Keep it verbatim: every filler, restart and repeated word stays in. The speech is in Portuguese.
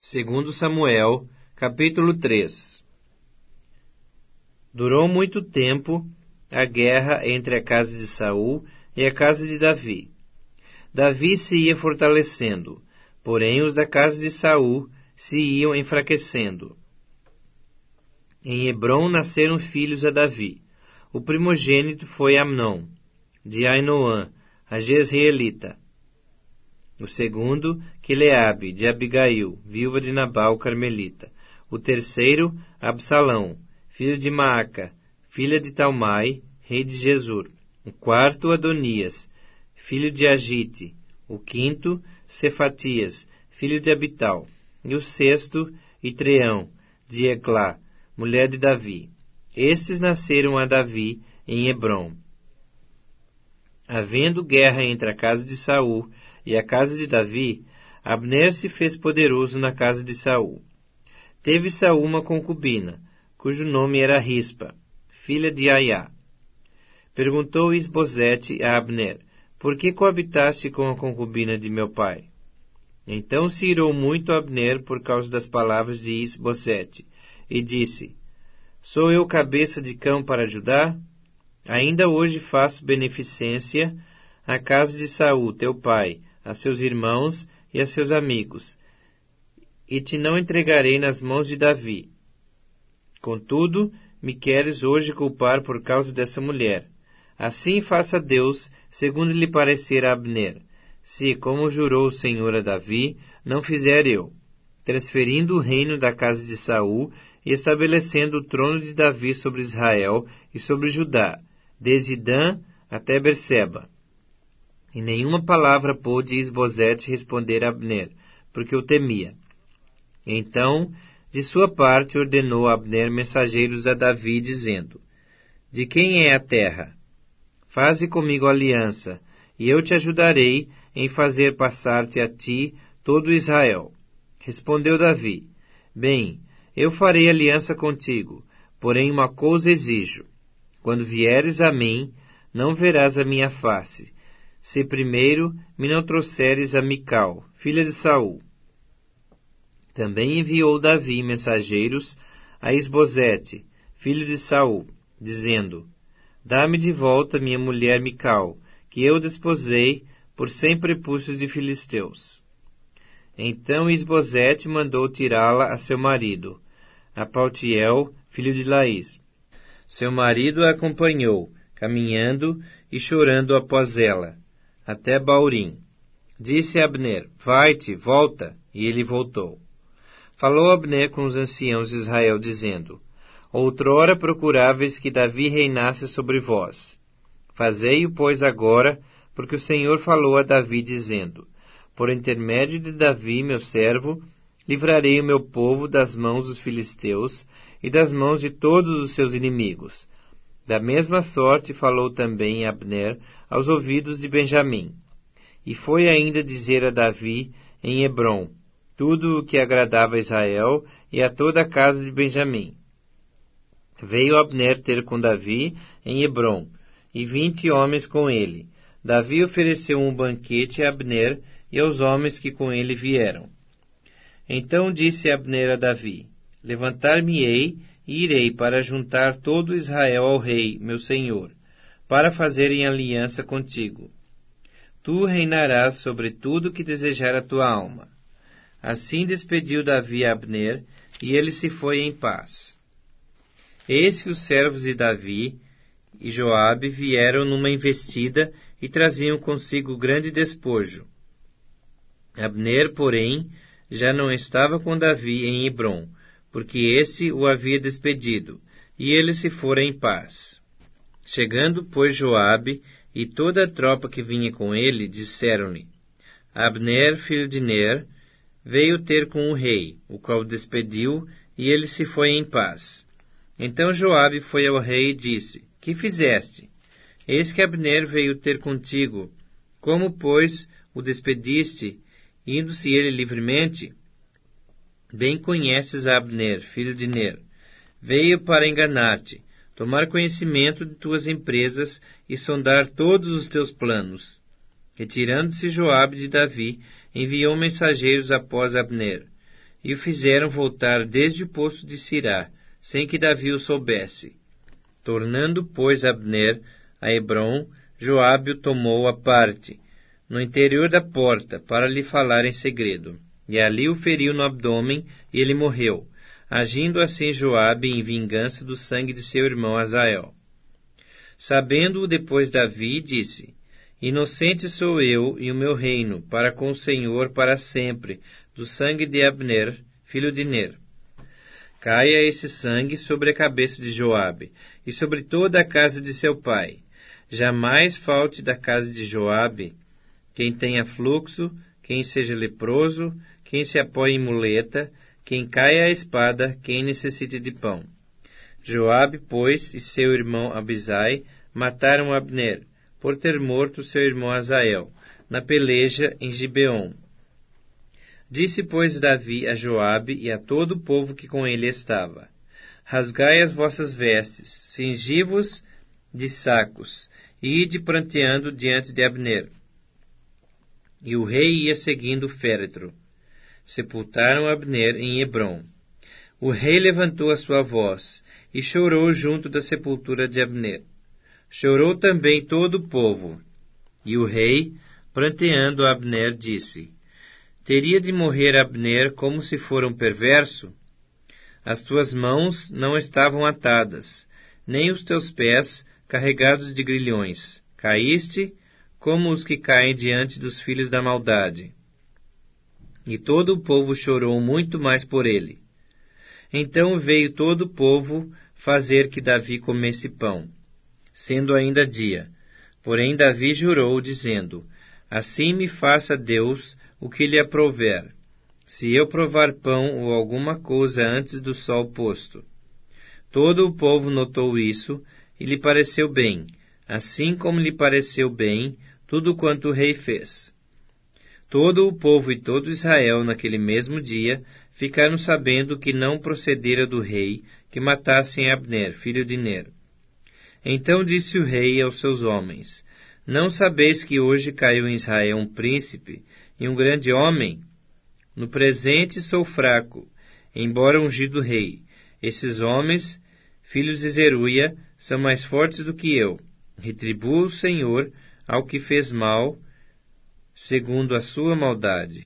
Segundo Samuel, capítulo três. Durou muito tempo a guerra entre a casa de Saul e a casa de Davi. Davi se ia fortalecendo, porém os da casa de Saul se iam enfraquecendo. Em Hebrom nasceram filhos a Davi. O primogênito foi Amnon, de Ainoã, a Jezreelita. O segundo, Quileabe, de Abigail, viúva de Nabal, carmelita. O terceiro, Absalão, filho de Maaca, filha de Talmai, rei de Gesur. O quarto, Adonias, filho de Agite. O quinto, Cefatias, filho de Abital. E o sexto, Itreão, de Eglá, mulher de Davi. Estes nasceram a Davi em Hebrom. Havendo guerra entre a casa de Saul e a casa de Davi, Abner se fez poderoso na casa de Saul. Teve Saul uma concubina, cujo nome era Rispa, filha de Aiá. Perguntou Isbosete a Abner: por que coabitaste com a concubina de meu pai? Então se irou muito Abner por causa das palavras de Isbosete, e disse: sou eu cabeça de cão para Judá? Ainda hoje faço beneficência à casa de Saul, teu pai, a seus irmãos e a seus amigos, e te não entregarei nas mãos de Davi. Contudo, me queres hoje culpar por causa dessa mulher. Assim faça Deus, segundo lhe parecer a Abner, se, como jurou o Senhor a Davi, não fizer eu, transferindo o reino da casa de Saul e estabelecendo o trono de Davi sobre Israel e sobre Judá, desde Dan até Berseba. E nenhuma palavra pôde Isbosete responder a Abner, porque o temia. Então, de sua parte, ordenou Abner mensageiros a Davi, dizendo: de quem é a terra? Faze comigo aliança, e eu te ajudarei em fazer passar-te a ti todo Israel. Respondeu Davi: bem, eu farei aliança contigo, porém uma coisa exijo: quando vieres a mim, não verás a minha face, se primeiro me não trouxeres a Mical, filha de Saul. Também enviou Davi mensageiros a Isbosete, filho de Saul, dizendo: dá-me de volta minha mulher Mical, que eu desposei por cem prepúcios de filisteus. Então Isbosete mandou tirá-la a seu marido, a Paltiel, filho de Laís. Seu marido a acompanhou, caminhando e chorando após ela, até Baurim. Disse Abner: vai-te, volta. E ele voltou. Falou Abner com os anciãos de Israel, dizendo: outrora procuráveis que Davi reinasse sobre vós. Fazei-o, pois, agora, porque o Senhor falou a Davi, dizendo: por intermédio de Davi, meu servo, livrarei o meu povo das mãos dos filisteus e das mãos de todos os seus inimigos. Da mesma sorte falou também Abner aos ouvidos de Benjamim. E foi ainda dizer a Davi em Hebrom tudo o que agradava a Israel e a toda a casa de Benjamim. Veio Abner ter com Davi em Hebrom, e vinte homens com ele. Davi ofereceu um banquete a Abner e aos homens que com ele vieram. Então disse Abner a Davi: levantar-me-ei e irei para juntar todo Israel ao rei, meu senhor, para fazerem aliança contigo. Tu reinarás sobre tudo que desejar a tua alma. Assim despediu Davi a Abner, e ele se foi em paz. Eis que os servos de Davi e Joabe vieram numa investida e traziam consigo grande despojo. Abner, porém, já não estava com Davi em Hebrom, porque esse o havia despedido, e ele se fora em paz. Chegando, pois, Joabe e toda a tropa que vinha com ele, disseram-lhe: Abner, filho de Ner, veio ter com o rei, o qual o despediu, e ele se foi em paz. Então Joabe foi ao rei e disse: Que fizeste? Eis que Abner veio ter contigo. Como, pois, o despediste, indo-se ele livremente? Bem conheces a Abner, filho de Ner. Veio para enganar-te, tomar conhecimento de tuas empresas e sondar todos os teus planos. Retirando-se Joabe de Davi, enviou mensageiros após Abner. e o fizeram voltar desde o poço de Sirá, sem que Davi o soubesse. Tornando, pois, Abner a Hebrom, Joabe o tomou à parte, no interior da porta, para lhe falar em segredo. E ali o feriu no abdômen, e ele morreu, agindo assim Joabe em vingança do sangue de seu irmão Azael. Sabendo-o depois Davi, disse: Inocente sou eu e o meu reino, para com o Senhor para sempre, do sangue de Abner, filho de Ner. Caia esse sangue sobre a cabeça de Joabe, e sobre toda a casa de seu pai. Jamais falte da casa de Joabe quem tenha fluxo, quem seja leproso, quem se apoie em muleta, quem caia à espada, quem necessite de pão. Joabe, pois, e seu irmão Abisai mataram Abner, por ter morto seu irmão Azael, na peleja em Gibeon. Disse, pois, Davi a Joabe e a todo o povo que com ele estava: Rasgai as vossas vestes, cingi-vos de sacos, e ide pranteando diante de Abner. E o rei ia seguindo o féretro. Sepultaram Abner em Hebrom. O rei levantou a sua voz e chorou junto da sepultura de Abner. Chorou também todo o povo. E o rei, pranteando Abner, disse: Teria de morrer Abner como se fora um perverso? As tuas mãos não estavam atadas, nem os teus pés carregados de grilhões. Caíste como os que caem diante dos filhos da maldade. E todo o povo chorou muito mais por ele. Então veio todo o povo fazer que Davi comesse pão, sendo ainda dia. Porém Davi jurou, dizendo: Assim me faça Deus o que lhe aprouver, se eu provar pão ou alguma coisa antes do sol posto. Todo o povo notou isso, e lhe pareceu bem, assim como lhe pareceu bem tudo quanto o rei fez. Todo o povo e todo Israel, naquele mesmo dia, ficaram sabendo que não procedera do rei que matassem Abner, filho de Ner. Então disse o rei aos seus homens: Não sabeis que hoje caiu em Israel um príncipe e um grande homem? No presente sou fraco, embora ungido rei. Esses homens, filhos de Zeruia, são mais fortes do que eu. Retribua o Senhor ao que fez mal, segundo a sua maldade.